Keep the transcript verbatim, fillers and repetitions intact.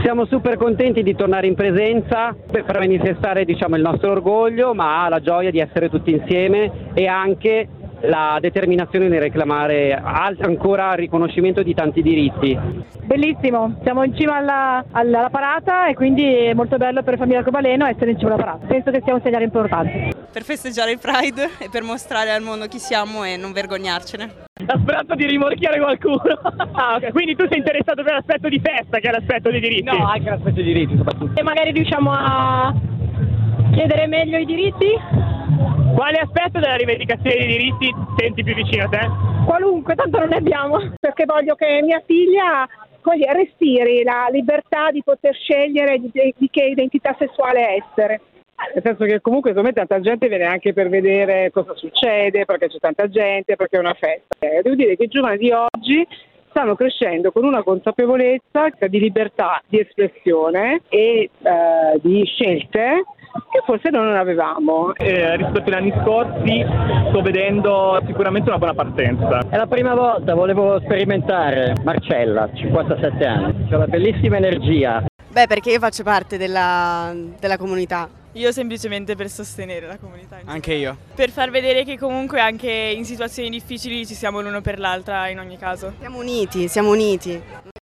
Siamo super contenti di tornare in presenza per manifestare, diciamo, il nostro orgoglio, ma la gioia di essere tutti insieme e anche la determinazione di reclamare ancora il riconoscimento di tanti diritti. Bellissimo, siamo in cima alla, alla parata e quindi è molto bello per Famiglia Arcobaleno essere in cima alla parata. Penso che sia un segnale importante. Per festeggiare il Pride e per mostrare al mondo chi siamo e non vergognarcene. La speranza di rimorchiare qualcuno. Ah, okay. Quindi tu sei interessato per l'aspetto di festa che è l'aspetto dei diritti? No, anche l'aspetto dei diritti soprattutto. E magari riusciamo a chiedere meglio i diritti? Quale aspetto della rivendicazione dei diritti senti più vicino a te? Qualunque, tanto non ne abbiamo. Perché voglio che mia figlia così, respiri la libertà di poter scegliere di, di che identità sessuale essere. Nel senso che comunque secondo me tanta gente viene anche per vedere cosa succede, perché c'è tanta gente, perché è una festa. Eh, devo dire che i giovani di oggi stanno crescendo con una consapevolezza di libertà di espressione e eh, di scelte che forse noi non avevamo. Eh, rispetto agli anni scorsi sto vedendo sicuramente una buona partenza. È la prima volta, volevo sperimentare. Marcella, cinquantasette anni, c'è una bellissima energia. Beh, perché io faccio parte della, della comunità. Io semplicemente per sostenere la comunità. Anche io. Per far vedere che comunque anche in situazioni difficili ci siamo l'uno per l'altra in ogni caso. Siamo uniti, siamo uniti.